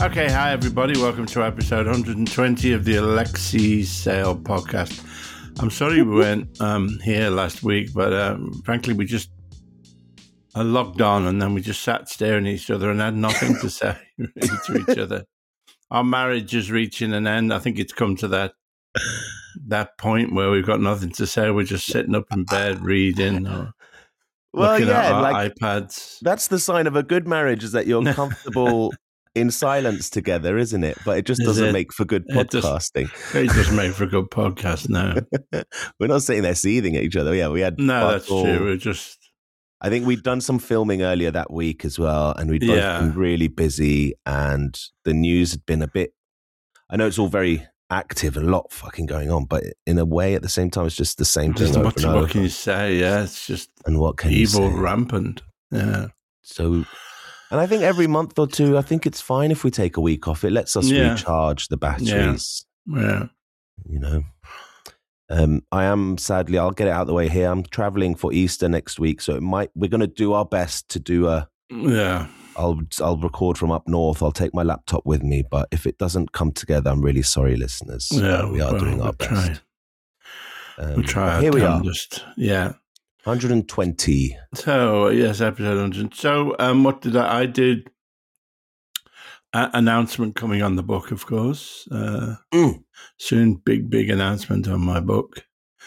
Okay, hi everybody. Welcome to episode 120 of the Alexi Sale podcast. I'm sorry we weren't here last week, but frankly, we just logged on and then we just sat staring at each other and had nothing to say really to each other. Our marriage is reaching an end. I think it's come to that point where we've got nothing to say. We're just sitting up in bed reading or looking at our iPads. That's the sign of a good marriage, is that you're comfortable in silence together, isn't it? But it just doesn't make for good podcasting. It doesn't make for a good podcast, no. We're not sitting there seething at each other. Yeah, we had that's true. I think we'd done some filming earlier that week as well, and we'd both been really busy, and the news had been a bit, I know it's all very active and a lot fucking going on, but in a way at the same time it's just the same thing over and over. What can you say? Yeah, it's just and what can evil you say? Rampant. Yeah. So, and I think every month or two, I think it's fine if we take a week off. It lets us recharge the batteries. Yeah. You know. I am, sadly, I'll get it out of the way here. I'm traveling for Easter next week, so we're going to do our best to do I'll record from up north. I'll take my laptop with me, but if it doesn't come together, I'm really sorry, listeners. We are doing our best. We'll try. Here we are. 120. So yes, episode 100. So what did I did? Announcement coming on the book, of course. Soon, big announcement on my book.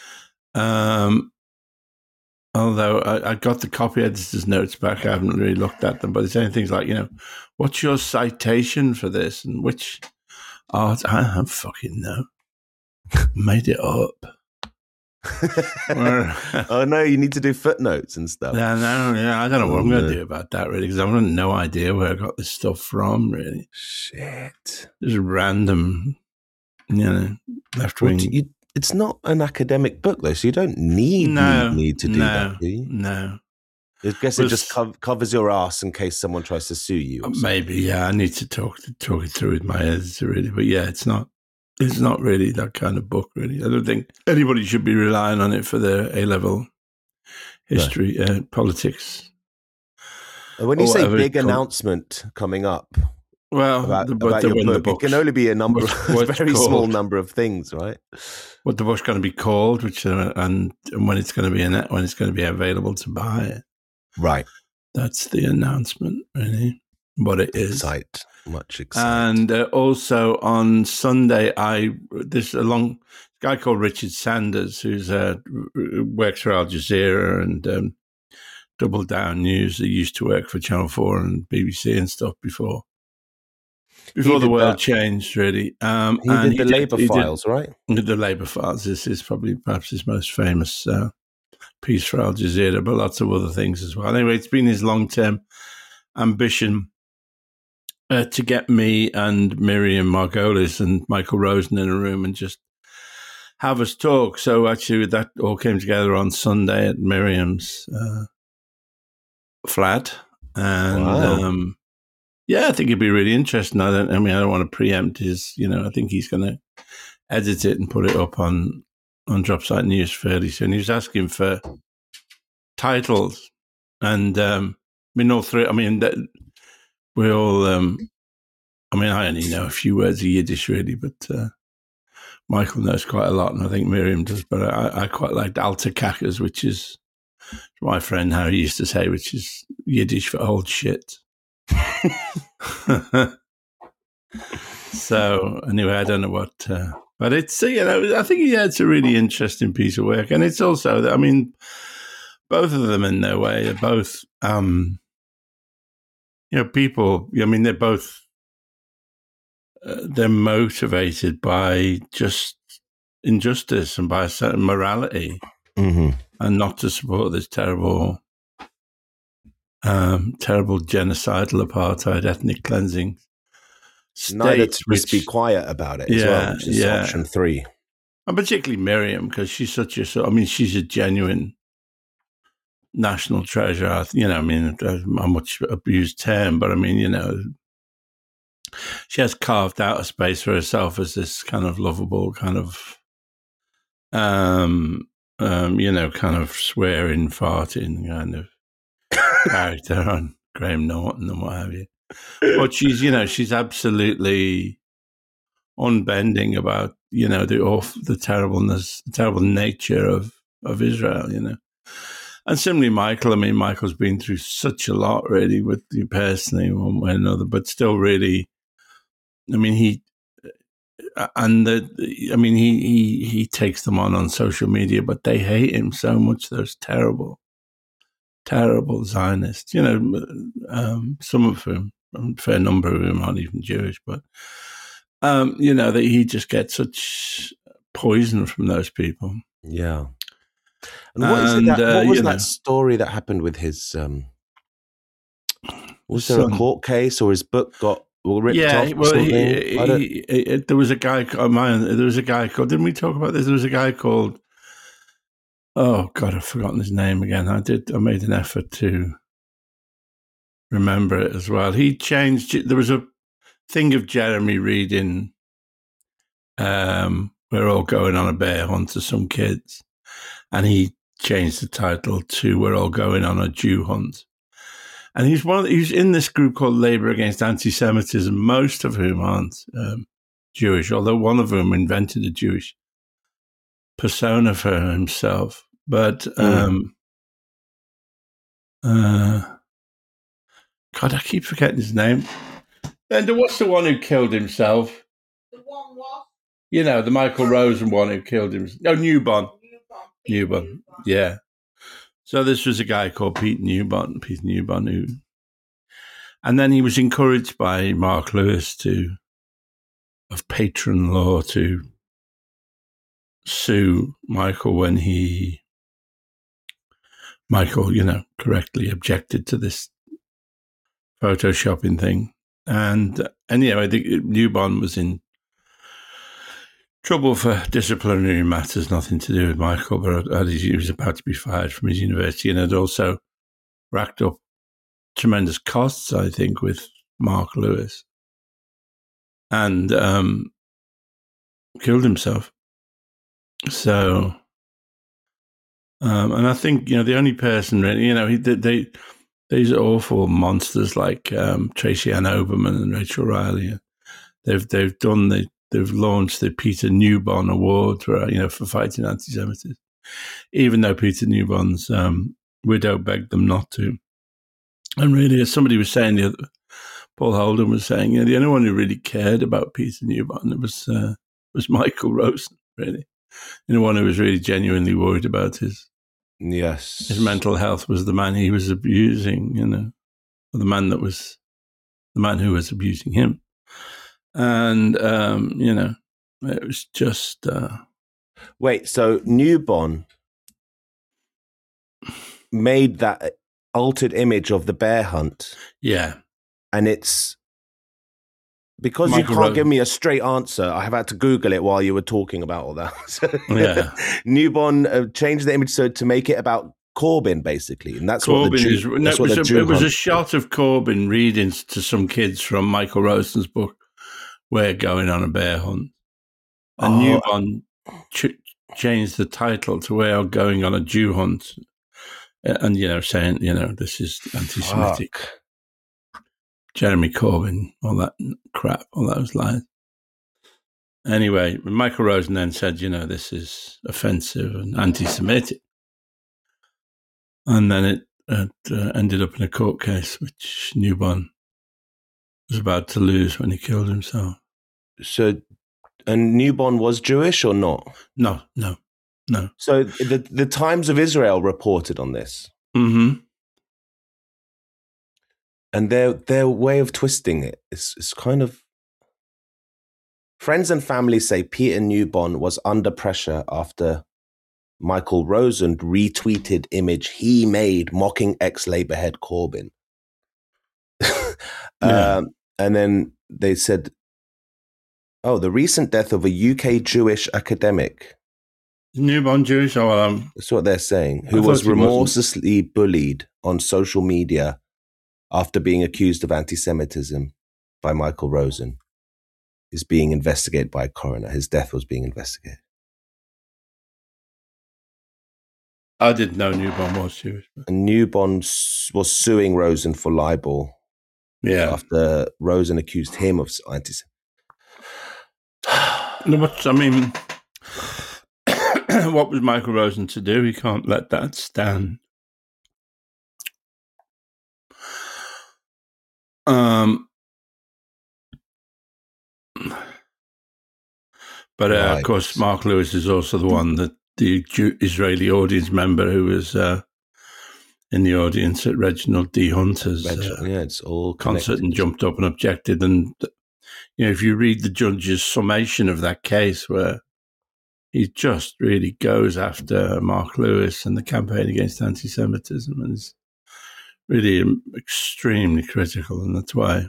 Although I got the copy editor's notes back, I haven't really looked at them, but it's saying things like, what's your citation for this? And which art? I don't fucking know. Made it up. Oh, no, you need to do footnotes and stuff. I don't know what I'm going to do about that, really, because I've got no idea where I got this stuff from, really. Shit. Just random, left-wing. It's not an academic book, though, so you don't need to do that, do you? No. I guess it just covers your ass in case someone tries to sue you. Maybe, I need to talk it through with my editor, really. But it's not really that kind of book, really. I don't think anybody should be relying on it for their A-level history, politics. When you say big announcement coming up, about your book, it can only be a very small number of things, right? What the book's going to be called, which and when it's going to be available to buy, right? That's the announcement, really. What it is. Much excited. And also on Sunday, there's a guy called Richard Sanders who's works for Al Jazeera and Double Down News. He used to work for Channel 4 and BBC and stuff before the world changed, really. He did the Labour Files, right? The Labour Files. This is perhaps his most famous piece for Al Jazeera, but lots of other things as well. Anyway, it's been his long-term ambition to get me and Miriam Margolis and Michael Rosen in a room and just have us talk. So actually that all came together on Sunday at Miriam's flat. And wow. I think it'd be really interesting. I don't want to preempt his, I think he's going to edit it and put it up on Dropsite News fairly soon. He was asking for titles and all three, we all, I only know a few words of Yiddish, really, but Michael knows quite a lot, and I think Miriam does, but I quite liked Alter Kakas, which is my friend Harry used to say, which is Yiddish for old shit. So, anyway, I don't know what, but it's, I think it's a really interesting piece of work, and it's also, both of them in their way are both, people, they're both, they're motivated by just injustice and by a certain morality, and not to support this terrible genocidal apartheid, ethnic cleansing state. Neither to just be quiet about it as well, which is option 3. And particularly Miriam, because she's she's a genuine national treasure. A much abused term, but she has carved out a space for herself as this kind of lovable, kind of, kind of swearing, farting kind of character on Graham Norton and what have you. But she's absolutely unbending about, the terribleness, the terrible nature of Israel, And similarly, Michael, I mean, Michael's been through such a lot really with you personally, one way or another, but still really, I mean, he takes them on social media, but they hate him so much. Those terrible Zionists, some of whom, a fair number of whom aren't even Jewish, but, that he just gets such poison from those people. Yeah. And what was that story that happened with his, was there a court case or his book got ripped off or something? There was a guy called, didn't we talk about this? There was a guy called, oh God, I've forgotten his name again. I made an effort to remember it as well. He changed, there was a thing of Jeremy reading, We're All Going on a Bear Hunt to some kids. And he changed the title to We're All Going on a Jew Hunt. And he's in this group called Labour Against Anti-Semitism, most of whom aren't Jewish, although one of them invented a Jewish persona for himself. But, God, I keep forgetting his name. And what's the one who killed himself? The one what? The Michael Rosen one who killed himself. No, Newborn. Yeah. So this was a guy called Peter Newborn, who, and then he was encouraged by Mark Lewis of Patron Law to sue Michael when Michael, correctly objected to this photoshopping thing. And anyway, I think Newborn was in trouble for disciplinary matters, nothing to do with Michael, but he was about to be fired from his university and had also racked up tremendous costs, I think, with Mark Lewis, and killed himself. So, and I think, the only person really, these awful monsters like Tracy Ann Oberman and Rachel Riley, they've launched the Peter Newborn Award for fighting anti-Semitism, even though Peter Newborn's widow begged them not to. And really, as somebody was saying, Paul Holden was saying, the only one who really cared about Peter Newborn was Michael Rosen, really. The one who was really genuinely worried about his mental health was the man he was abusing, or the man who was abusing him. And, it was just... Wait, so Newborn made that altered image of the bear hunt? Yeah. And it's... Because Michael you can't give me a straight answer, I have had to Google it while you were talking about all that. So, yeah. Newborn changed the image to make it about Corbyn, basically. And that's Corbyn what it was a shot of Corbyn reading to some kids from Michael Rosen's book, We're Going on a Bear Hunt. And Newborn changed the title to We're Going on a Jew Hunt. And, saying, this is anti-Semitic. Fuck. Jeremy Corbyn, all that crap, all those lies. Anyway, Michael Rosen then said, this is offensive and anti-Semitic. And then it ended up in a court case, which Newborn was about to lose when he killed himself. So, and Newborn was Jewish or not? No. So the Times of Israel reported on this. Mm-hmm. And their way of twisting it is kind of... Friends and family say Peter Newborn was under pressure after Michael Rosen retweeted image he made mocking ex-Labour head Corbyn. Yeah. And then they said, the recent death of a UK Jewish academic. Newborn Jewish? That's what they're saying. Who was remorselessly bullied on social media after being accused of anti-Semitism by Michael Rosen, is being investigated by a coroner. His death was being investigated. I didn't know Newborn was Jewish. And Newborn was suing Rosen for libel. Yeah. After Rosen accused him of anti-Semitism. I mean, what was Michael Rosen to do? He can't let that stand. But right. Of course, Mark Lewis is also the one that the Israeli audience member who was in the audience at Reginald D. Hunter's it's all concert and jumped up and objected. And if you read the judge's summation of that case, where he just really goes after Mark Lewis and the campaign against anti-Semitism, and is really extremely critical, and that's why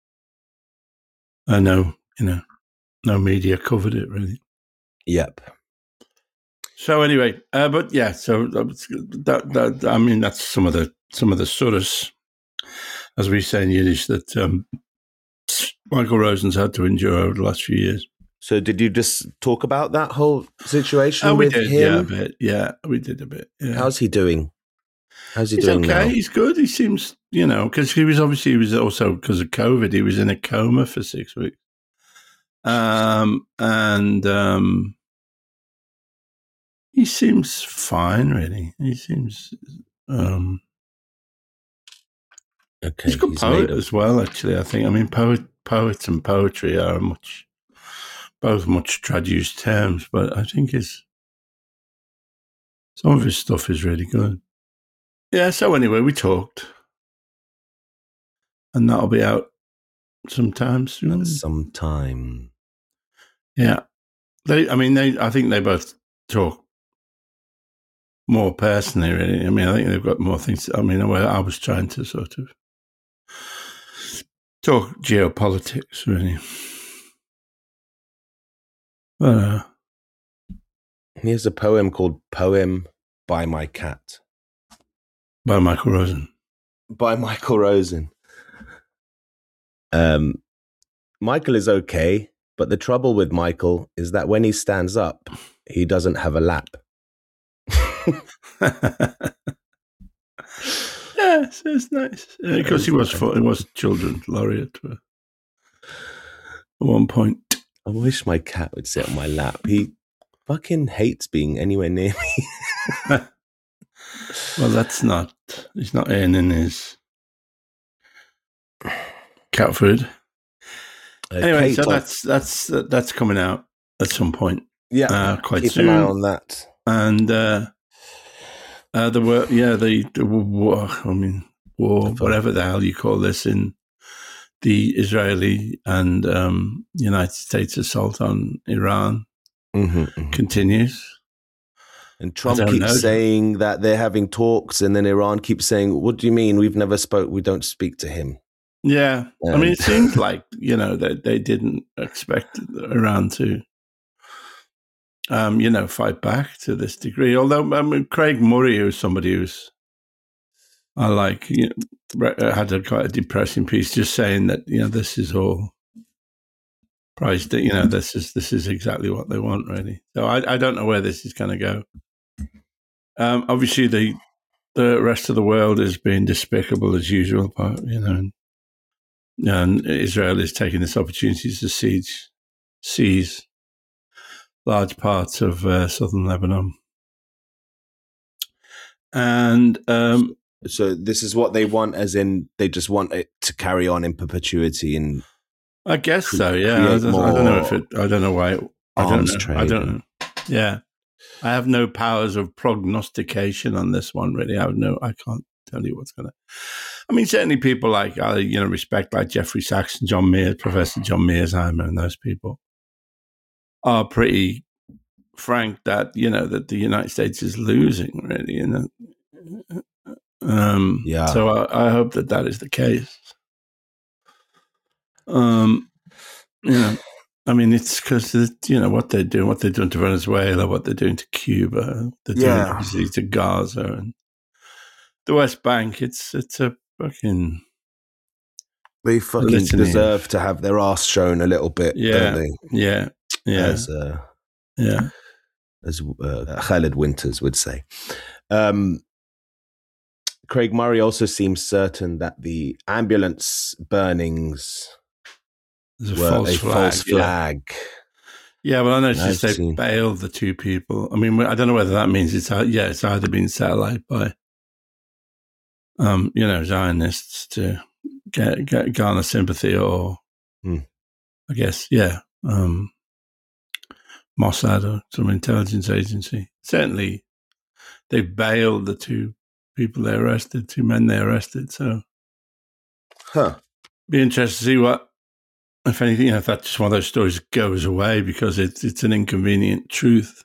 I know no media covered it really. Yep. So anyway, but yeah, so that I mean that's some of the surahs, as we say in Yiddish, that Michael Rosen's had to endure over the last few years. So did you just talk about that whole situation with him? Yeah, a bit. Yeah, we did a bit. Yeah. How's he doing? He's doing okay. Now? He's good. He seems, because he was also because of COVID, he was in a coma for 6 weeks. He seems fine, really. He seems okay. He's a good poet as well, actually. I think. I mean, poets and poetry are both much traduced terms, but I think some of his stuff is really good. Yeah. So anyway, we talked, and that'll be out sometime soon. Sometime. Yeah. I think they both talk more personally, really. I mean, I think they've got more things. I was trying to sort of talk geopolitics, really. But, here's a poem called Poem by My Cat. By Michael Rosen. Michael is okay, but the trouble with Michael is that when he stands up, he doesn't have a lap. Yes, it's nice. Because he was children's laureate at one point. I wish my cat would sit on my lap. He fucking hates being anywhere near me. Well, he's not earning his cat food. Anyway, so that's coming out at some point. Yeah, quite keep soon. An eye on that. And war, whatever the hell you call this, in the Israeli and United States assault on Iran continues. And Trump keeps saying that they're having talks, and then Iran keeps saying, "What do you mean? We don't speak to him." Yeah, I mean, it seems like that they didn't expect Iran to, fight back to this degree. Although Craig Murray, who's somebody who's I like, had quite a depressing piece, just saying that this is all priced. This is exactly what they want, really. So I don't know where this is going to go. Obviously, the rest of the world is being despicable as usual, but and Israel is taking this opportunity to seize large parts of southern Lebanon, and so this is what they want, as in they just want it to carry on in perpetuity. And I guess so. Yeah, I don't know I don't know why. I don't know. Yeah. I have no powers of prognostication on this one, really. I can't tell you what's going to. I mean, certainly people like respect, like Jeffrey Sachs and John Mears, Professor John Mearsheimer, and those people are pretty frank that that the United States is losing, really. So I hope that is the case. I mean, it's because what they're doing to Venezuela, what they're doing to Cuba, they're doing obviously to Gaza and the West Bank. It's a fucking. They fucking deserve to have their ass shown a little bit, don't they? Yeah. As Khaled Winters would say. Craig Murray also seems certain that the ambulance burnings were a false flag. Yeah, well, I noticed they bailed the 2 people. I mean, I don't know whether that means it's either been set alight by, Zionists to garner sympathy, or I guess, Mossad or some intelligence agency. Certainly, they bailed the 2 people they arrested, 2 men they arrested. So, be interested to see what, if anything, if that's just one of those stories that goes away because it's an inconvenient truth.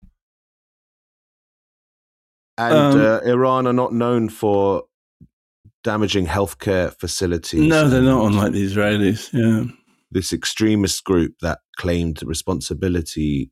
And Iran are not known for damaging healthcare facilities. No, they're not, unlike the Israelis. Yeah, this extremist group that claimed responsibility,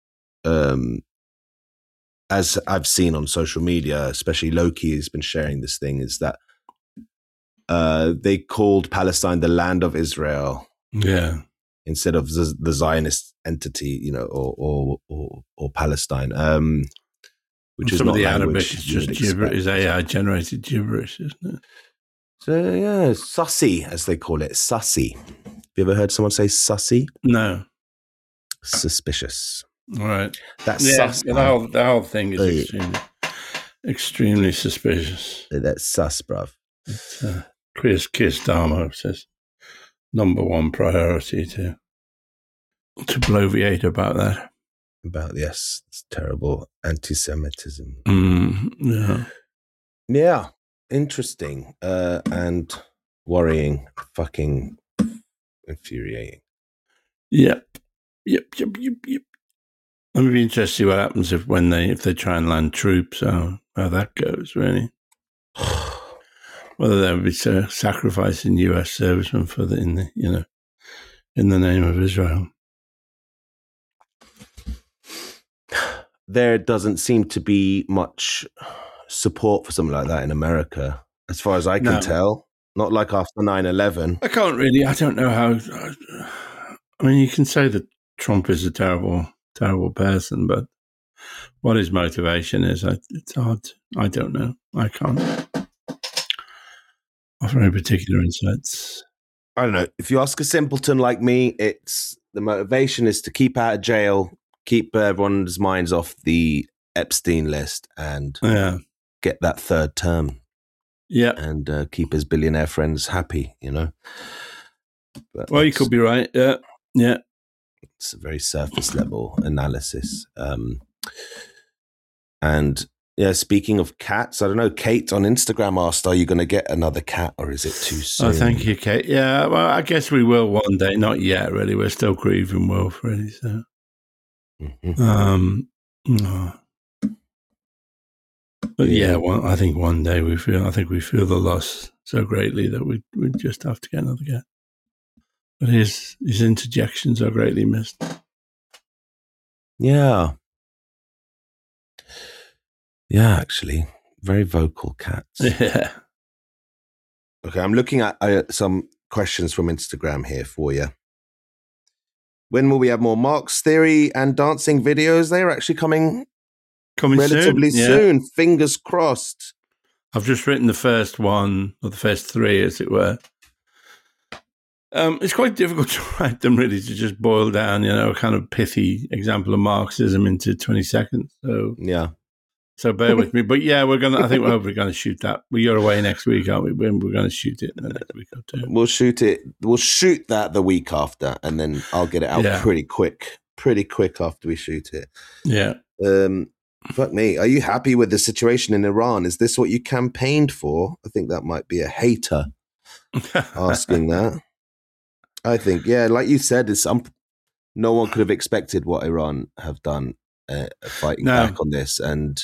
as I've seen on social media, especially Loki has been sharing this thing, is that they called Palestine the land of Israel. Yeah, instead of the Zionist entity, or Palestine, which is some not of the language. Arabic. It's just gibberish. It's AI generated gibberish, isn't it? So sussy, as they call it, sussy. Have you ever heard someone say sussy? No. Suspicious. All right. That's sus. The whole thing is extremely suspicious. That's sus, bruv. Chris Dharma says number 1 priority to bloviate about that. About, yes, it's terrible anti-Semitism. Yeah, interesting and worrying, fucking infuriating. Yep. I'm be interested to see what happens if they try and land troops. How that goes, really. Whether there would be sacrificing U.S. servicemen in the name of Israel. There doesn't seem to be much support for something like that in America, as far as I can tell. Not like after 9/11. I don't know how. I mean, you can say that Trump is a terrible, terrible person, but what his motivation is, it's hard. I don't know. I can't offer any particular insights. I don't know. If you ask a simpleton like me, it's the motivation is to keep out of jail, keep everyone's minds off the Epstein list, and get that 3rd term. Yeah, and keep his billionaire friends happy. But you could be right. Yeah. It's a very surface level analysis. And speaking of cats, I don't know. Kate on Instagram asked, "Are you going to get another cat, or is it too soon?" Oh, thank you, Kate. Yeah, well, I guess we will one day. Not yet, really. We're still grieving Wolf, really. So, but I think one day we feel the loss so greatly that we just have to get another cat. But his interjections are greatly missed. Yeah. Yeah, actually. Very vocal cats. Yeah. Okay, I'm looking at some questions from Instagram here for you. When will we have more Mark's Theory and dancing videos? They're actually coming relatively soon. Fingers crossed. I've just written the first one, or the first 3, as it were. It's quite difficult to write them, really, to just boil down, a kind of pithy example of Marxism into 20 seconds. So So bear with me. But we're hopefully going to shoot that. We're away next week, aren't we? We're going to shoot it in the next week or 2. We'll shoot it. We'll shoot that the week after, and then I'll get it out pretty quick after we shoot it. Yeah. Fuck me. Are you happy with the situation in Iran? Is this what you campaigned for? I think that might be a hater asking that. I think, like you said, no one could have expected what Iran have done fighting back on this, and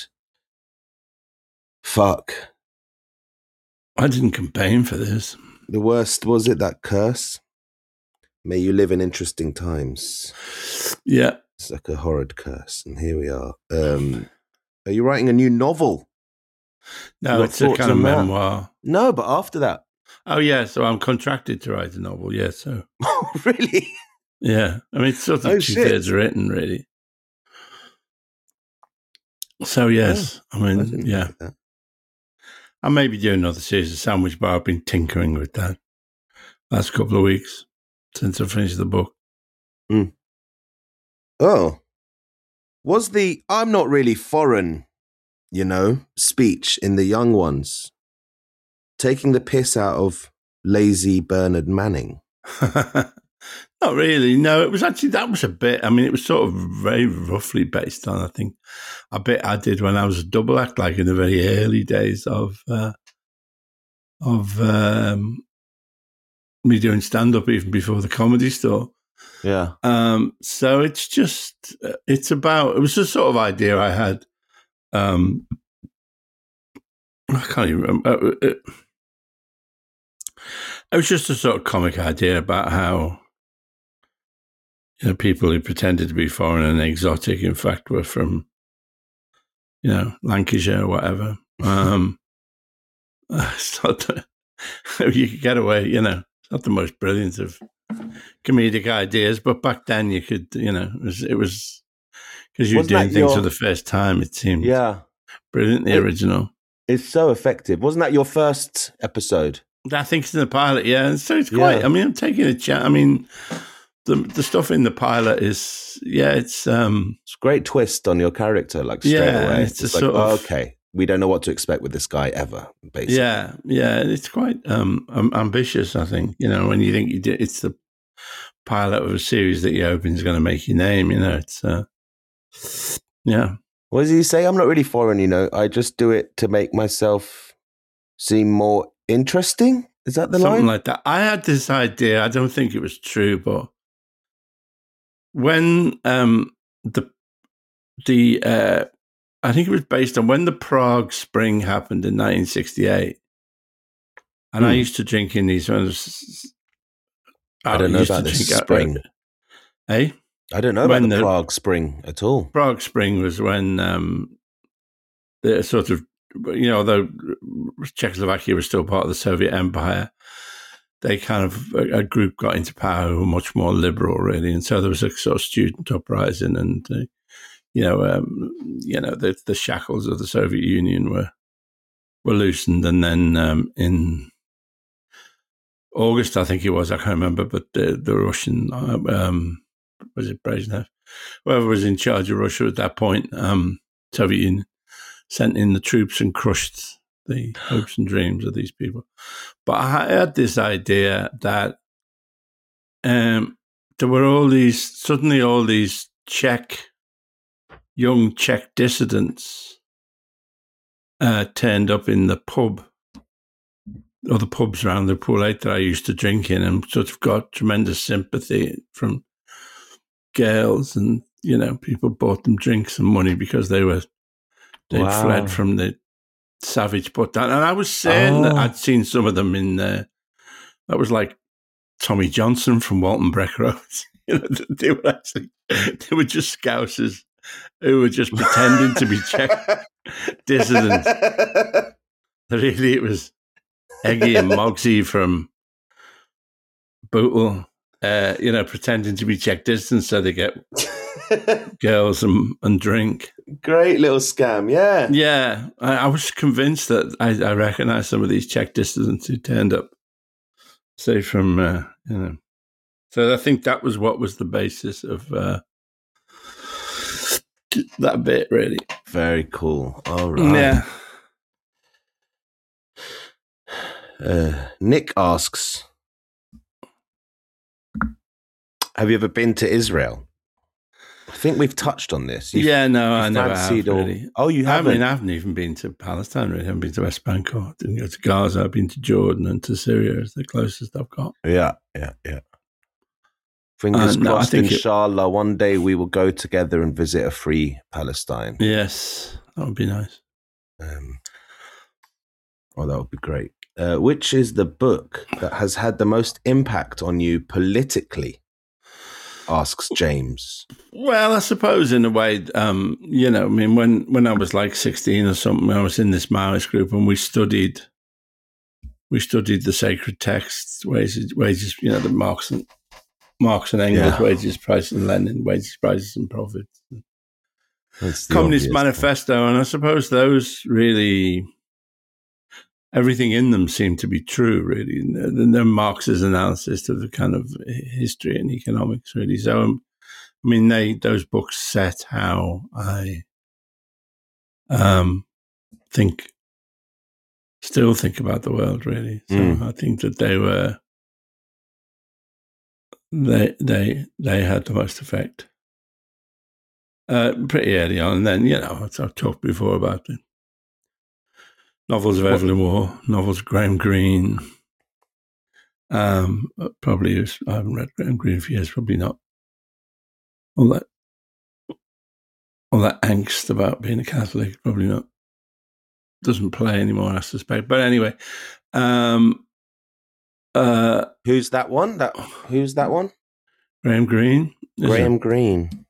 fuck. I didn't campaign for this. The worst, was it that curse? May you live in interesting times. Yeah. It's like a horrid curse, and here we are. Are you writing a new novel? No, it's a kind of memoir. No, but after that. Oh, yeah, so I'm contracted to write a novel, so. Really? Yeah, I mean, it's sort of 2/3 written, really. So, yes, I mean, I may be doing another series of Sandwich Bar. I've been tinkering with that last couple of weeks since I finished the book. Mm. Oh. Was the "I'm not really foreign," speech in The Young Ones taking the piss out of lazy Bernard Manning? Not really. No, it was actually, that was a bit, I mean, it was sort of very roughly based on, I think, a bit I did when I was a double act, like in the very early days of me doing stand-up, even before the Comedy Store. Yeah. So it's just, it was a sort of idea I had. I can't even remember. It was just a sort of comic idea about how, people who pretended to be foreign and exotic, in fact, were from, Lancashire or whatever. It's not you could get away, it's not the most brilliant of comedic ideas, but back then you could, it was because you were doing things for the first time, it seemed brilliantly original. It's so effective. Wasn't that your first episode? I think it's in the pilot, yeah. So it's quite, I mean, I'm taking a chance. I mean, the stuff in the pilot is, it's a great twist on your character, like straight away. It's like, okay, we don't know what to expect with this guy ever, basically. Yeah, it's quite ambitious, I think. When you think it's the pilot of a series that you open is going to make your name, it's, yeah. What does he say? I'm not really foreign, I just do it to make myself seem more interesting. Is that the line? Something like that. I had this idea, I don't think it was true, but when I think it was based on when the Prague Spring happened in 1968, and I used to drink in these ones. I don't know about this spring. I don't know about the Prague Spring at all. Prague Spring was when the sort of, although Czechoslovakia was still part of the Soviet Empire, they kind of, a group got into power who were much more liberal, really. And so there was a sort of student uprising, and, the shackles of the Soviet Union were loosened. And then in August, I think it was, I can't remember, but the Russian, was it Brezhnev? Whoever was in charge of Russia at that point, Soviet Union, sent in the troops and crushed the hopes and dreams of these people. But I had this idea that there were all these young Czech dissidents turned up in the pub, or the pubs around the Pool 8 that I used to drink in, and sort of got tremendous sympathy from girls, and, people bought them drinks and money because they'd fled from the savage put down. And I was saying that I'd seen some of them in there. That was like Tommy Johnson from Walton Breck Road. They were just Scousers who were just pretending to be Czech dissidents. Really, it was Eggy and Mogsy from Bootle, pretending to be Czech dissidents so they get girls and drink. Great little scam, yeah. Yeah, I was convinced that I recognised some of these Czech dissidents who turned up, say from, So I think that was what was the basis of that bit, really. Very cool. All right. Yeah. Nick asks, have you ever been to Israel? I think we've touched on this. I never have, really. Oh, you haven't? I haven't even been to Palestine, really. I haven't been to West Bank, or didn't go to Gaza. I've been to Jordan and to Syria is the closest I've got. Yeah. Fingers crossed, inshallah, one day we will go together and visit a free Palestine. Yes, that would be nice. That would be great. Which is the book that has had the most impact on you politically? Asks James. Well, I suppose in a way, when I was like 16 or something, I was in this Maoist group and we studied the sacred texts, wages, the Marx and Engels, Wages, Prices and Lenin, Wages, Prices and Profits. Communist Manifesto, and I suppose those really everything in them seemed to be true, really. The Marx's analysis of the kind of history and economics, really. So, I mean, those books set how I still think about the world, really. So I think that they had the most effect pretty early on. And then, I've talked before about the novels of Evelyn Waugh, novels of Graham Greene. Probably, I haven't read Graham Greene for years, probably not all that angst about being a Catholic, probably not. Doesn't play anymore, I suspect. But anyway, who's that one? Who's that one? Graham Greene. Graham Greene.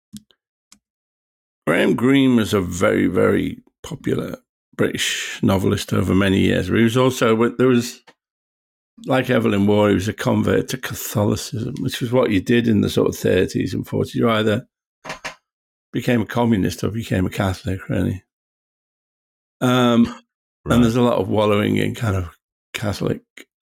Graham Greene was a very, very popular British novelist over many years. But he was also, like Evelyn Waugh, he was a convert to Catholicism, which was what you did in the sort of 30s and 40s. You either became a communist or became a Catholic, really. Right. And there's a lot of wallowing in kind of Catholic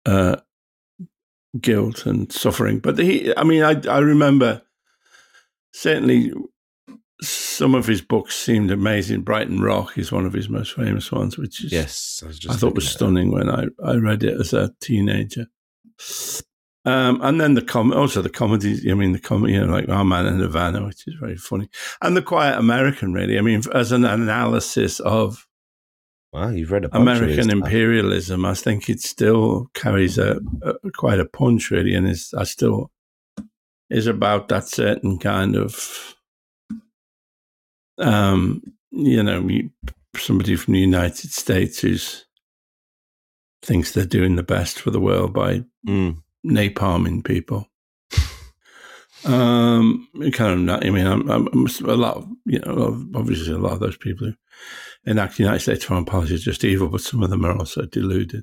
guilt and suffering. But I remember certainly some of his books seemed amazing. Brighton Rock is one of his most famous ones, which is I thought was stunning when I read it as a teenager. And then the comedies. I mean, like Our Man in Havana, which is very funny, and The Quiet American. Really, I mean, as an analysis of you've read American imperialism, I think it still carries quite a punch, really, and is about that certain kind of. Somebody from the United States who thinks they're doing the best for the world by napalming people. Obviously a lot of those people who enact United States foreign policy is just evil, but some of them are also deluded.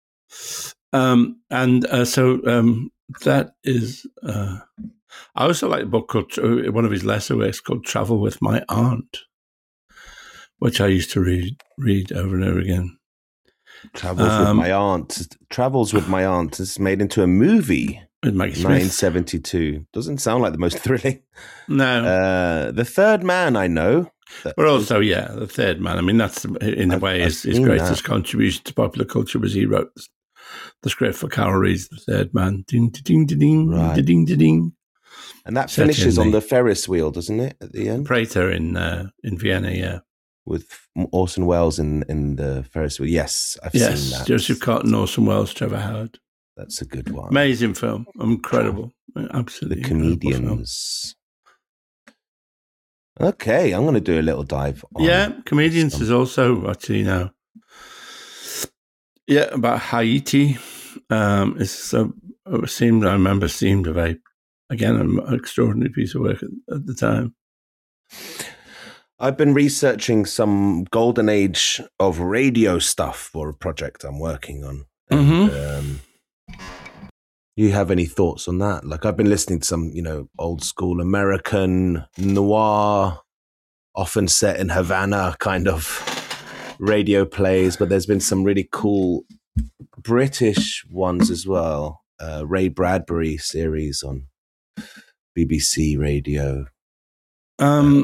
That is. I also like a book called, one of his lesser works called Travel with My Aunt, which I used to read over and over again. Travels with My Aunt is made into a movie. 1972. Doesn't sound like the most thrilling. No. The Third Man, I know. But also, The Third Man. I mean, that's in a way his greatest contribution to popular culture was he wrote the script for Carol Reed's The Third Man. Ding, ding, ding, ding, ding, ding, ding. And that finishes on the Ferris wheel, doesn't it, at the end? Prater in Vienna, yeah. With Orson Welles in the Ferris wheel. Yes, I've seen that. Joseph Cotton, Orson Welles, Trevor Howard. That's a good one. Amazing film. Incredible. Absolutely. The Comedians. Okay, I'm going to do a little dive on Comedians is also actually now. Yeah, about Haiti. I remember seemed a very, again, an extraordinary piece of work at the time. I've been researching some golden age of radio stuff for a project I'm working on. And, you have any thoughts on that? Like, I've been listening to some, old school American noir, often set in Havana kind of radio plays, but there's been some really cool British ones as well. Ray Bradbury series on BBC Radio. A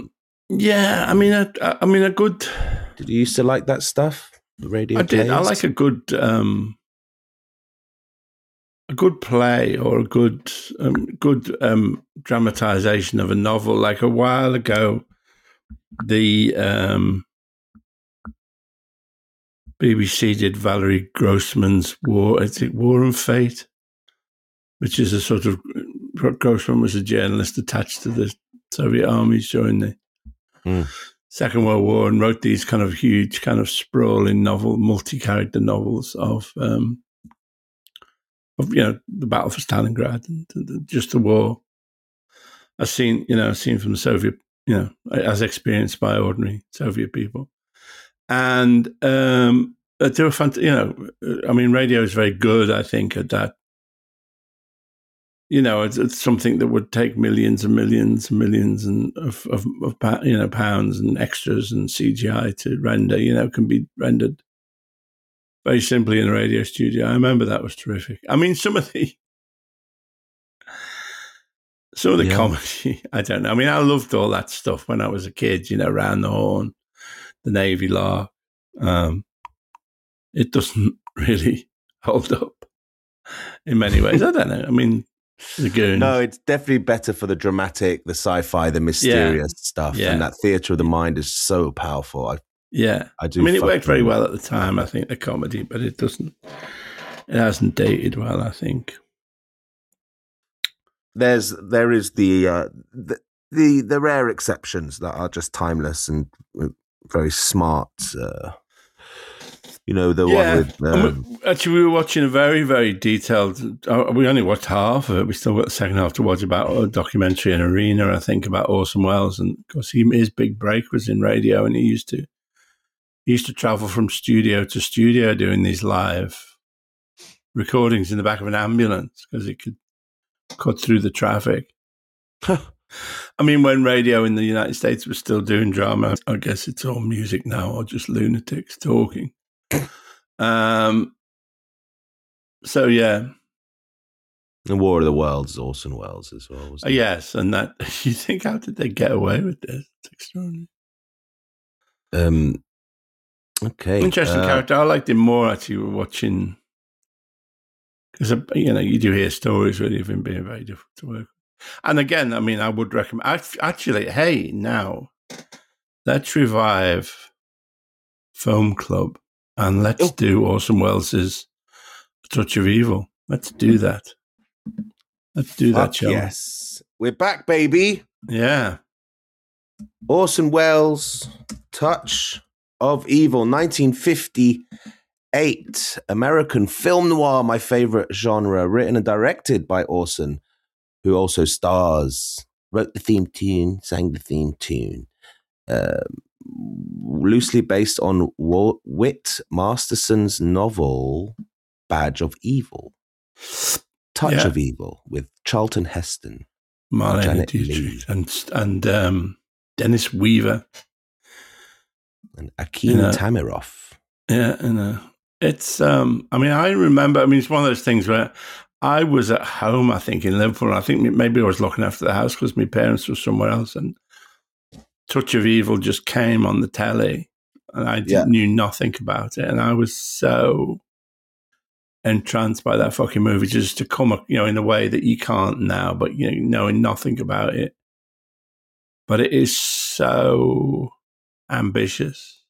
good. Did you used to like that stuff? The radio. I did. I like a good play or a good dramatization of a novel. Like a while ago, the BBC did Valerie Grossman's War and Fate, which is a sort of, Grossman was a journalist attached to the Soviet armies during the Second World War and wrote these kind of huge, kind of sprawling multi-character novels of the battle for Stalingrad and just the war. A scene from the Soviet, as experienced by ordinary Soviet people. And they were fun. Radio is very good, I think, at that. It's something that would take millions and millions and millions of pounds and extras and CGI to render. Can be rendered very simply in a radio studio. I remember that was terrific. I mean, some of the comedy, I don't know. I mean, I loved all that stuff when I was a kid, Round the Horn, the Navy Lark. It doesn't really hold up in many ways. I don't know. I mean, the Goons. No, it's definitely better for the dramatic, the sci-fi, the mysterious stuff. Yeah. And that theatre of the mind is so powerful. I do. I mean, it worked very well at the time, I think, the comedy, but it hasn't dated well, I think. There is the rare exceptions that are just timeless and very smart. The one with... Actually, we were watching a very, very detailed... we only watched half of it. We still got the second half to watch about a documentary in Arena, I think, about Orson Welles. And, of course, his big break was in radio, and he used to travel from studio to studio doing these live recordings in the back of an ambulance because he could cut through the traffic. I mean, when radio in the United States was still doing drama, I guess it's all music now or just lunatics talking. So, yeah. The War of the Worlds, Orson Welles as well. Wasn't it? Yes, and that, you think, how did they get away with this? It's extraordinary. Okay. Interesting character. I liked him more actually watching, because, you do hear stories really of him being very difficult to work with. And again, I mean, I would recommend, actually, hey, now, let's revive Film Club and let's do Orson Welles' Touch of Evil. Let's do that. Let's do that, shall we? Yes. We're back, baby. Yeah. Orson Welles, Touch of Evil, 1958. American film noir, my favorite genre, written and directed by Orson, who also wrote the theme tune, sang the theme tune. Loosely based on Whit Masterson's novel Badge of Evil. Touch of Evil with Charlton Heston, Marlene Dietrich, and Dennis Weaver. And Akim Tamiroff. Yeah, it's, I mean, I remember, it's one of those things where I was at home, I think, in Liverpool, and I think maybe I was looking after the house because my parents were somewhere else, and Touch of Evil just came on the telly, and I knew nothing about it, and I was so entranced by that fucking movie just to come up, in a way that you can't now, but, knowing nothing about it. But it is so ambitious.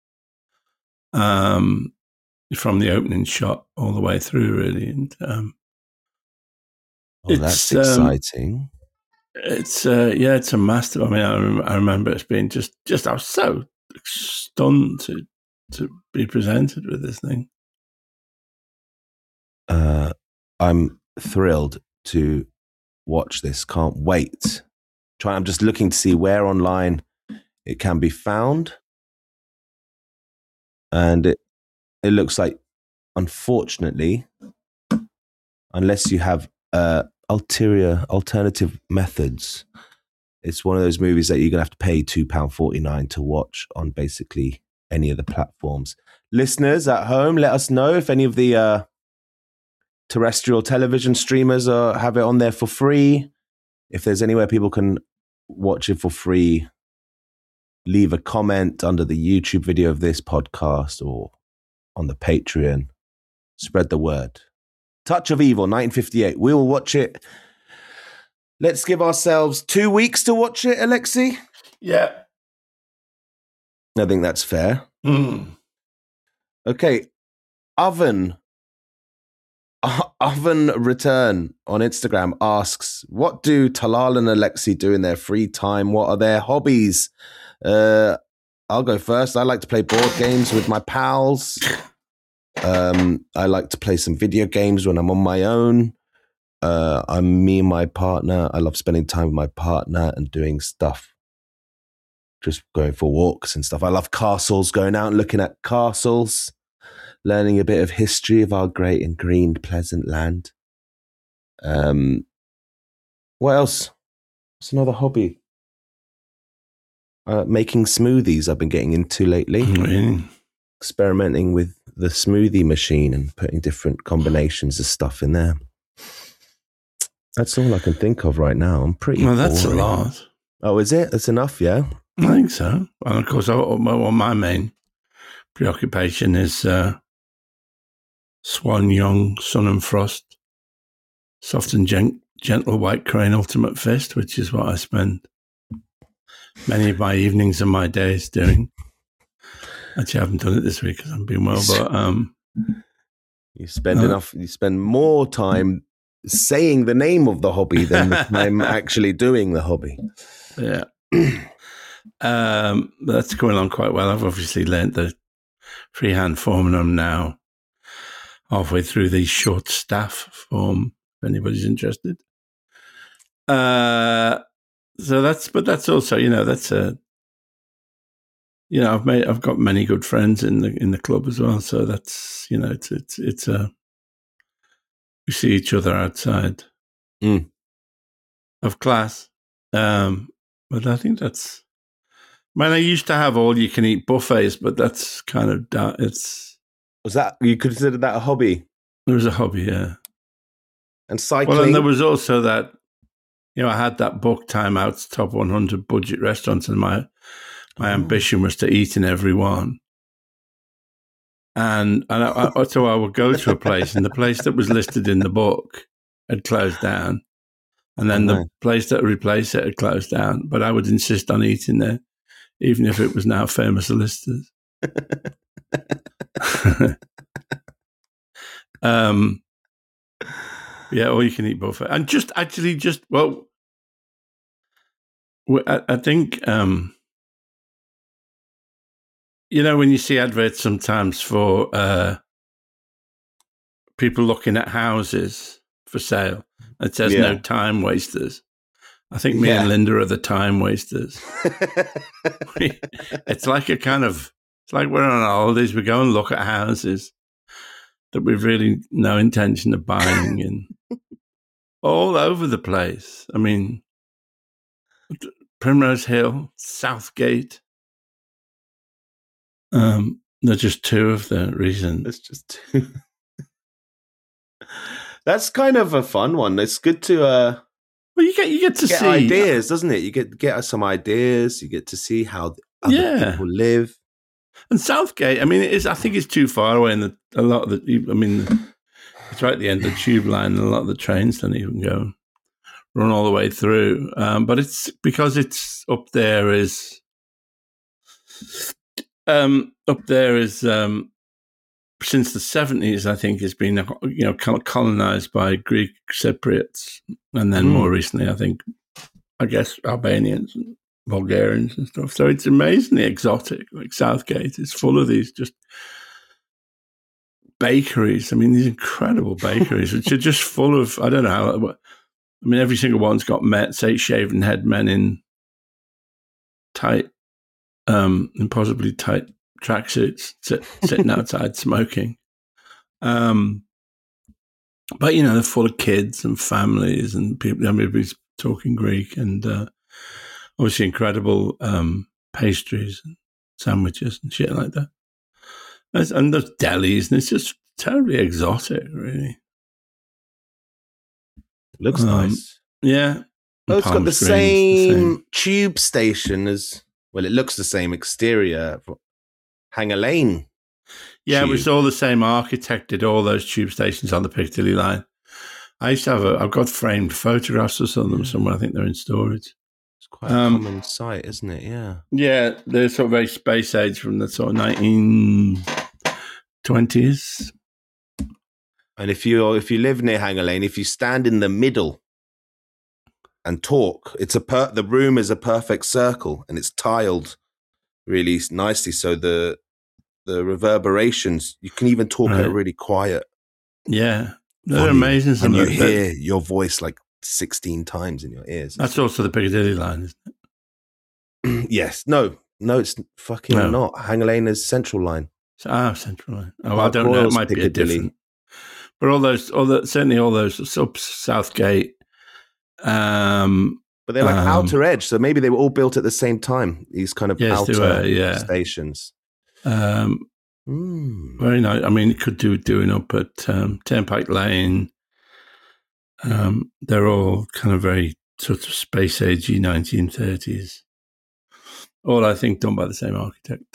From the opening shot all the way through, really. And that's exciting. It's a master. I mean, I remember it being just I was so stunned to be presented with this thing. I'm thrilled to watch this. Can't wait. I'm just looking to see where online it can be found. And it looks like, unfortunately, unless you have alternative methods, it's one of those movies that you're going to have to pay £2.49 to watch on basically any of the platforms. Listeners at home, let us know if any of the terrestrial television streamers have it on there for free. If there's anywhere people can watch it for free, leave a comment under the YouTube video of this podcast or on the Patreon. Spread the word. Touch of Evil, 1958. We will watch it. Let's give ourselves 2 weeks to watch it, Alexi. Yeah. I think that's fair. Okay. Oven Return on Instagram asks, what do Talal and Alexi do in their free time? What are their hobbies? I'll go first. I like to play board games with my pals. I like to play some video games when I'm on my own. I'm me and my partner. I love spending time with my partner and doing stuff. Just going for walks and stuff. I love castles, going out and looking at castles, learning a bit of history of our great and green, pleasant land. What else? What's another hobby? Making smoothies I've been getting into lately. experimenting with the smoothie machine and putting different combinations of stuff in there. That's all I can think of right now. I'm pretty Well, that's boring. a lot. Oh, is it? That's enough, yeah? I think so. And of course, my main preoccupation is Swan Young, Sun and Frost, Soft and Gentle White Crane Ultimate Fist, which is what I spend many of my evenings and my days doing. Actually, I haven't done it this week because I'm being well, but you spend enough. You spend more time saying the name of the hobby than the time actually doing the hobby. Yeah, that's going on quite well. I've obviously learnt the freehand form, and I'm now halfway through the short staff form. If anybody's interested, so that's also, that's a. I've got many good friends in the club as well. So that's, it's we see each other outside of class. But I think I used to have all you can eat buffets, but that's kind of, was that, you considered that a hobby? It was a hobby, yeah. And cycling. Well, and there was also that, I had that book, Time Out's Top 100 Budget Restaurants, and my ambition was to eat in every one. And so I would go to a place, and the place that was listed in the book had closed down. And then the place that replaced it had closed down. But I would insist on eating there, even if it was now Famous Solicitors. Yeah, or you can eat buffet. And I think, when you see adverts sometimes for people looking at houses for sale, it says no time wasters. I think me and Linda are the time wasters. It's like it's like we're on holidays. We go and look at houses that we've really no intention of buying and all over the place. I mean, Primrose Hill, Southgate. They're just two of the reasons. It's just two. That's kind of a fun one. It's good to well, you get to see ideas, doesn't it? You get some ideas. You get to see how other people live. And Southgate, I mean, I think it's too far away, and a lot of it's right at the end of the tube line, and a lot of the trains don't even run all the way through. But it's because it's up there is since the 70s, I think, has been colonized by Greek Cypriots, and then more recently, I guess Albanians and Bulgarians and stuff. So it's amazingly exotic. Like Southgate is full of these just bakeries. I mean, these incredible bakeries, which are just full of, I don't know how. I mean, every single one's got shaven head men in tight, impossibly tight tracksuits, sitting outside smoking. But they're full of kids and families and people. Everybody's talking Greek, and obviously incredible pastries and sandwiches and shit like that. And there's delis, and it's just terribly exotic, really. Looks nice. Yeah. Oh, it's got the same tube station as, well, it looks the same exterior. Hanger Lane. Yeah, tube. It was all the same architect, did all those tube stations on the Piccadilly line. I used to have I've got framed photographs of some of them somewhere. I think they're in storage. It's quite a common sight, isn't it? Yeah. Yeah, they're sort of very space age from the sort of 1920s. And if you live near Hanger Lane, if you stand in the middle and talk, the room is a perfect circle, and it's tiled really nicely. So the reverberations, you can even talk at really quiet. Yeah, they're amazing. And you hear your voice like 16 times in your ears. That's also the Piccadilly line, isn't it? Yes. No, it's fucking not. Hanger Lane is Central Line. Central Line. Oh, I don't know. It might be a different. But certainly all those Southgate. But they're like outer edge, so maybe they were all built at the same time. These kind of outer stations. Very nice. I mean, it could doing up at Turnpike Lane. They're all kind of very sort of space agey 1930s. All, I think, done by the same architect.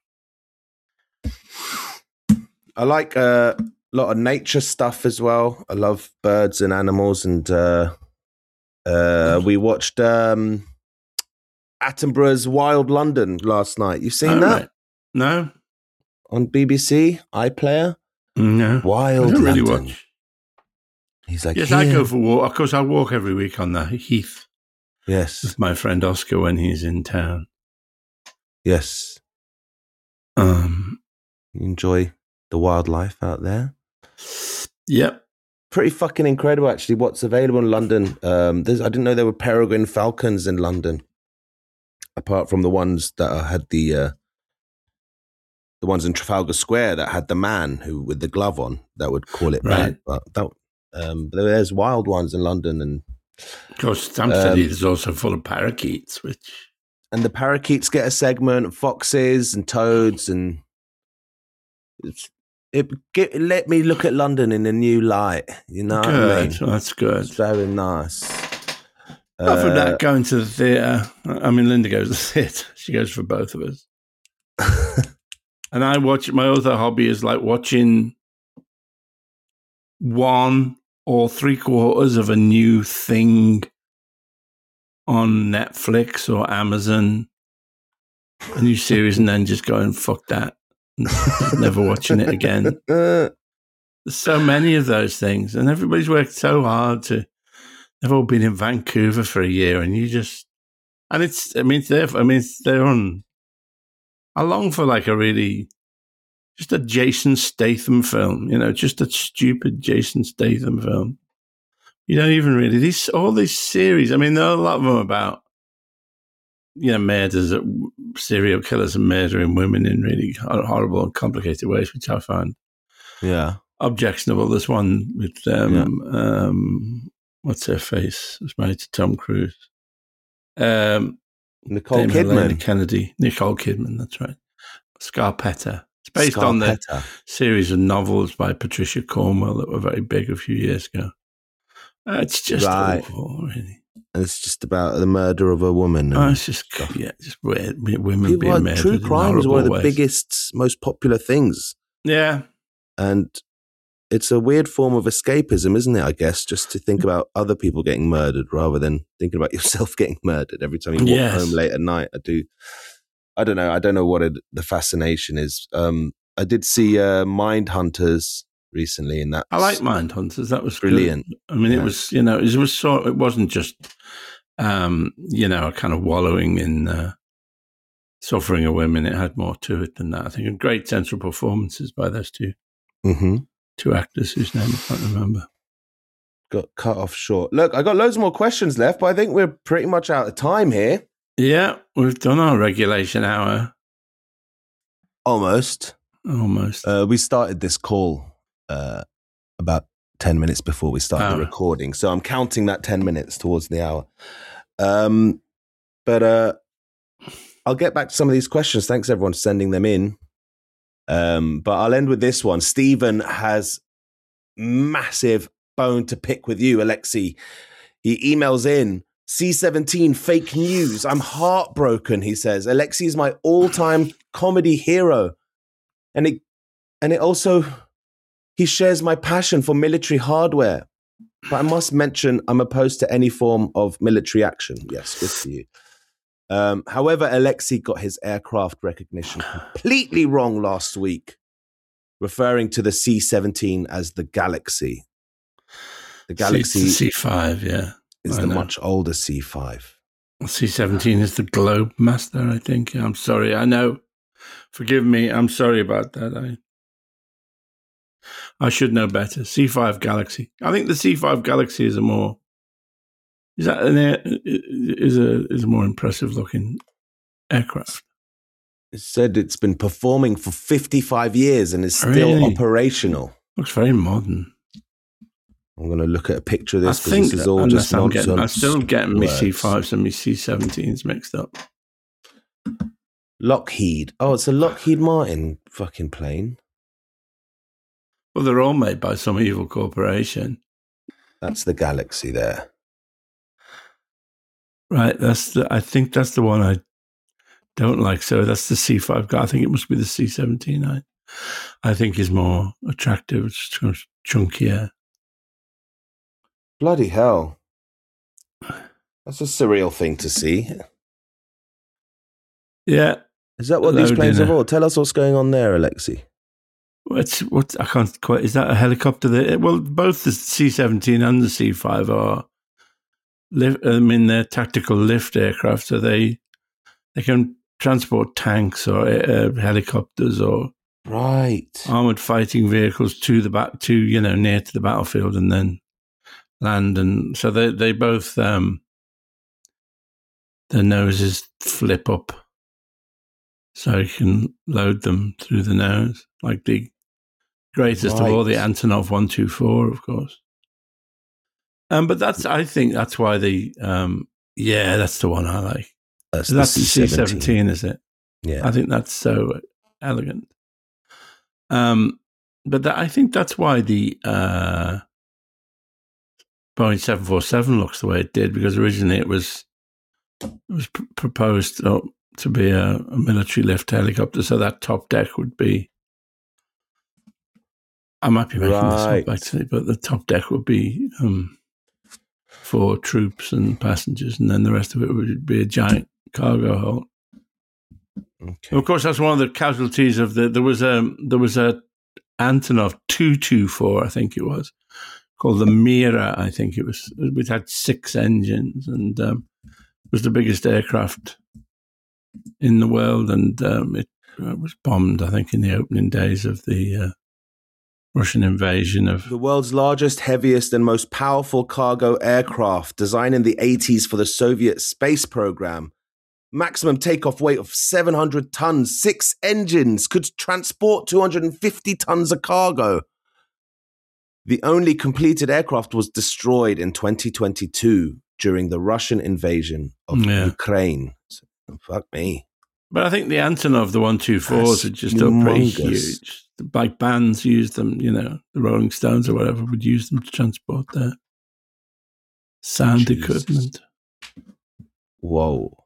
I like a lot of nature stuff as well. I love birds and animals, and we watched Attenborough's Wild London last night. You've seen that? Right. No. On BBC iPlayer? No. Wild I don't London. really watch. He's like, yes, I go for a walk. Of course, I walk every week on the Heath. Yes. With my friend Oscar when he's in town. Yes. You enjoy the wildlife out there? Yep. Pretty fucking incredible, actually, what's available in London. I didn't know there were peregrine falcons in London, apart from the ones that had the ones in Trafalgar Square that had the man who with the glove on that would call it back. But there's wild ones in London, and of course, Stansted is also full of parakeets, and the parakeets get a segment, foxes and toads, and let me look at London in a new light. You know what I mean? That's good. It's very nice. Apart from that, going to the theatre. I mean, Linda goes to the theatre. She goes for both of us. And I watch. My other hobby is like watching 1 or 3/4 of a new thing on Netflix or Amazon, a new series, and then just going, fuck that. Never watching it again. There's so many of those things, and everybody's worked so hard they've all been in Vancouver for a year, and they're on. I long for like just a Jason Statham film, just a stupid Jason Statham film. You don't even really, all these series, I mean, there are a lot of them about, murders, serial killers and murdering women in really horrible and complicated ways, which I find objectionable. There's one with, what's her face? It was married to Tom Cruise. Nicole Kidman. Kennedy. Nicole Kidman, that's right. Scarpetta. It's based on the series of novels by Patricia Cornwell that were very big a few years ago. It's just awful, really. And it's just about the murder of a woman. It's just weird. Women being murdered. True crime is one of the biggest, most popular things. Yeah. And it's a weird form of escapism, isn't it, I guess, just to think about other people getting murdered rather than thinking about yourself getting murdered every time you walk home late at night. I don't know. I don't know what the fascination is. I did see Mindhunters recently, and that I like Mindhunters. That was brilliant. Good. I mean, it was it wasn't just a kind of wallowing in suffering of women. It had more to it than that. I think, and great central performances by those two actors whose name I can't remember. Got cut off short. Look, I got loads more questions left, but I think we're pretty much out of time here. Yeah, we've done our regulation hour. Almost. We started this call about 10 minutes before we started the recording, so I'm counting that 10 minutes towards the hour. But I'll get back to some of these questions. Thanks, everyone, for sending them in. But I'll end with this one. Stephen has massive bone to pick with you, Alexi. He emails in, C17 fake news. I'm heartbroken, he says. Alexi is my all-time comedy hero. And it also, he shares my passion for military hardware. But I must mention, I'm opposed to any form of military action. Yes, good for you. However, Alexi got his aircraft recognition completely wrong last week, referring to the C-17 as the Galaxy. The Galaxy C5, is the much older C5. C-17 is the Globemaster, I think. I'm sorry. I know. Forgive me. I'm sorry about that. I should know better. C5 Galaxy. I think the C5 Galaxy is a more impressive looking aircraft. It said it's been performing for 55 years and is still operational. Looks very modern. I'm going to look at a picture of this because this is all just nonsense. I'm still getting my C5s and my C-17s mixed up. Lockheed. Oh, it's a Lockheed Martin fucking plane. Well, they're all made by some evil corporation. That's the Galaxy there. Right. I think that's the one I don't like. So that's the C5 guy. I think it must be the C-17. I think is more attractive. It's chunkier. Bloody hell. That's a surreal thing to see. Yeah. Is that what these planes are for? Tell us what's going on there, Alexi. What I can't quite. Is that a helicopter? Well, both the C-17 and the C-5 are they're tactical lift aircraft, so they can transport tanks or helicopters or armored fighting vehicles to near to the battlefield and then land. And so they both their noses flip up, so you can load them through the nose, like the greatest of all, the Antonov 124, of course. But I think that's why that's the one I like. That's the C-17, is it? Yeah. I think that's so elegant. But I think that's why the Boeing 747 looks the way it did, because originally it was proposed to be a military lift helicopter, so that top deck would be. I might be making this up actually, but the top deck would be for troops and passengers, and then the rest of it would be a giant cargo hold. Okay. Of course, that's one of the casualties of there was a Antonov 224, I think it was, called the Mira. I think it was. It had 6 engines, and it was the biggest aircraft in the world, and it was bombed, I think, in the opening days of the Russian invasion of the world's largest, heaviest, and most powerful cargo aircraft, designed in the 80s for the Soviet space program. Maximum takeoff weight of 700 tons, 6 engines, could transport 250 tons of cargo. The only completed aircraft was destroyed in 2022 during the Russian invasion of Ukraine. So, fuck me. But I think the Antonov, the 124s, are just still pretty huge. The bike bands used them, the Rolling Stones or whatever would use them to transport their sound equipment. Whoa.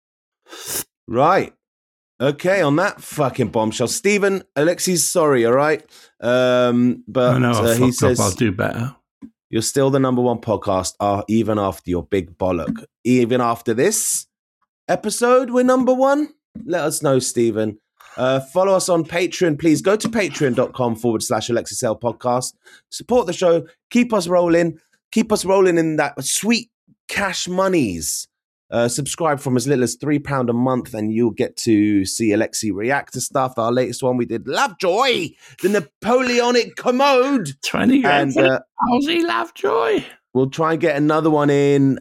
Right. Okay, on that fucking bombshell. Stephen, Alexi's sorry, all right? But I know, he says I'll do better. You're still the number 1 podcast, even after your big bollock. Even after this episode, we're number 1? Let us know, Stephen. Follow us on Patreon. Please go to patreon.com/AlexiSell podcast. Support the show. Keep us rolling. Keep us rolling in that sweet cash monies. Subscribe from as little as £3 a month, and you'll get to see Alexi react to stuff. Our latest one we did, Lovejoy, the Napoleonic commode. 20 grand. Aussie Lovejoy. We'll try and get another one in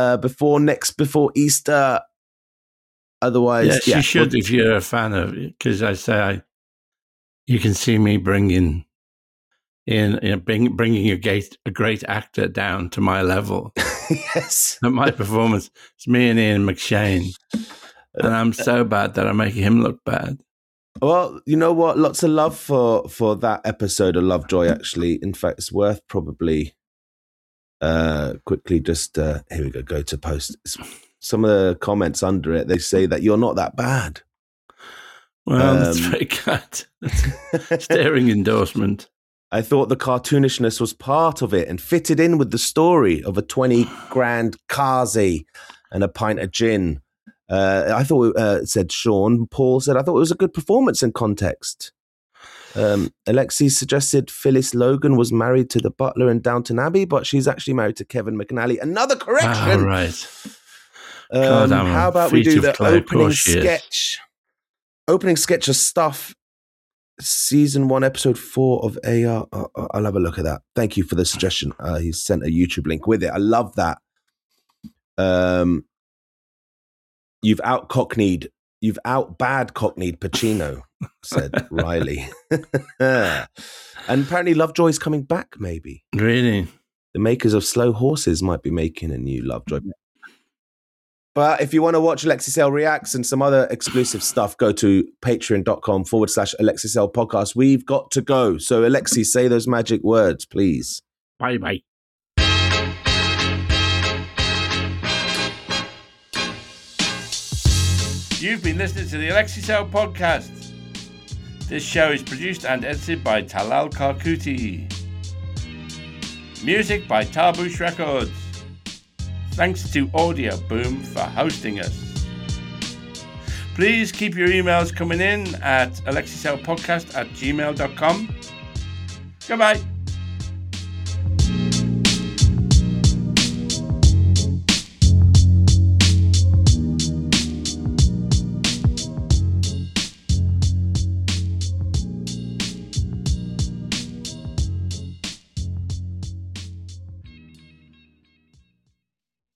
before Easter. Otherwise, yes, you should if you're a fan of it, because you can see me bringing a great actor down to my level. Yes, at my performance, it's me and Ian McShane, and I'm so bad that I'm making him look bad. Well, you know what? Lots of love for that episode of Lovejoy. Actually, in fact, it's worth probably quickly just here we go to post. Some of the comments under it, they say that you're not that bad. Well, that's very kind. Staring endorsement. I thought the cartoonishness was part of it and fitted in with the story of a 20 grand Kazi and a pint of gin. I thought, said Sean. Paul said, I thought it was a good performance in context. Alexi suggested Phyllis Logan was married to the butler in Downton Abbey, but she's actually married to Kevin McNally. Another correction. Right. How about we do the opening sketch? Opening sketch of Stuff, season 1, episode 4 of AR. I'll have a look at that. Thank you for the suggestion. He sent a YouTube link with it. I love that. You've out bad cockneyed Pacino, said Riley. And apparently Lovejoy's coming back, maybe. Really? The makers of Slow Horses might be making a new Lovejoy. But if you want to watch Alexis L reacts and some other exclusive stuff, go to patreon.com/Alexis L podcast. We've got to go. So Alexis, say those magic words, please. Bye-bye. You've been listening to the Alexis L podcast. This show is produced and edited by Talal Karkuti. Music by Tarbush Records. Thanks to Audio Boom for hosting us. Please keep your emails coming in at alexisLpodcast@gmail.com. Goodbye.